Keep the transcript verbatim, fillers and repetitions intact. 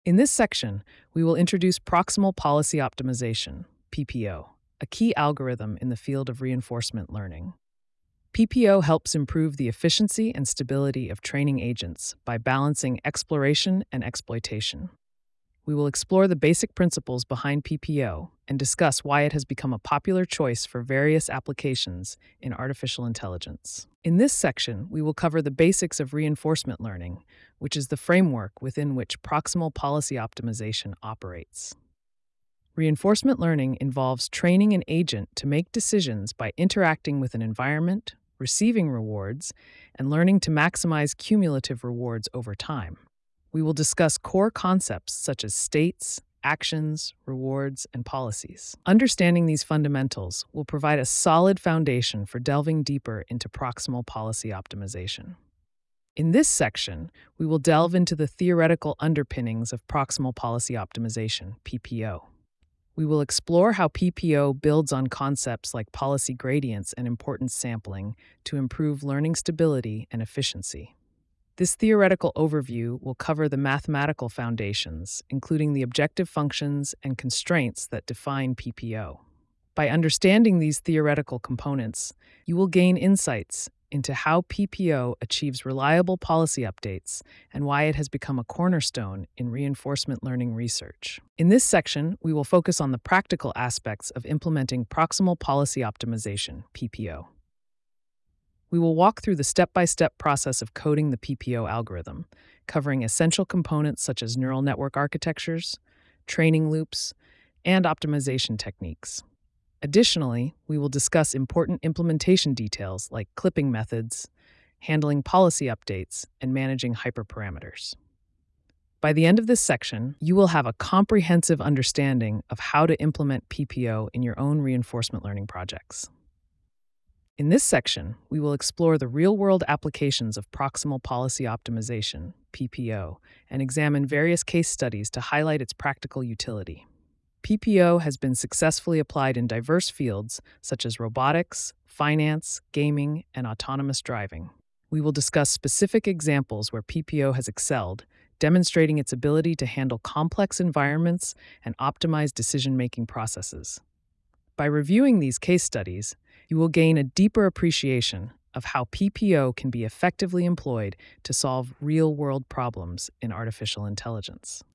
In this section, we will introduce Proximal Policy Optimization, P P O, a key algorithm in the field of reinforcement learning. P P O helps improve the efficiency and stability of training agents by balancing exploration and exploitation. We will explore the basic principles behind P P O and discuss why it has become a popular choice for various applications in artificial intelligence. In this section, we will cover the basics of reinforcement learning, which is the framework within which proximal policy optimization operates. Reinforcement learning involves training an agent to make decisions by interacting with an environment, receiving rewards, and learning to maximize cumulative rewards over time. We will discuss core concepts such as states, actions, rewards, and policies. Understanding these fundamentals will provide a solid foundation for delving deeper into proximal policy optimization. In this section, we will delve into the theoretical underpinnings of proximal policy optimization, P P O. We will explore how P P O builds on concepts like policy gradients and importance sampling to improve learning stability and efficiency. This theoretical overview will cover the mathematical foundations, including the objective functions and constraints that define P P O. By understanding these theoretical components, you will gain insights into how P P O achieves reliable policy updates and why it has become a cornerstone in reinforcement learning research. In this section, we will focus on the practical aspects of implementing proximal policy optimization, P P O. We will walk through the step-by-step process of coding the P P O algorithm, covering essential components such as neural network architectures, training loops, and optimization techniques. Additionally, we will discuss important implementation details like clipping methods, handling policy updates, and managing hyperparameters. By the end of this section, you will have a comprehensive understanding of how to implement P P O in your own reinforcement learning projects. In this section, we will explore the real-world applications of proximal policy optimization, P P O, and examine various case studies to highlight its practical utility. P P O has been successfully applied in diverse fields such as robotics, finance, gaming, and autonomous driving. We will discuss specific examples where P P O has excelled, demonstrating its ability to handle complex environments and optimize decision-making processes. By reviewing these case studies, you will gain a deeper appreciation of how P P O can be effectively employed to solve real-world problems in artificial intelligence.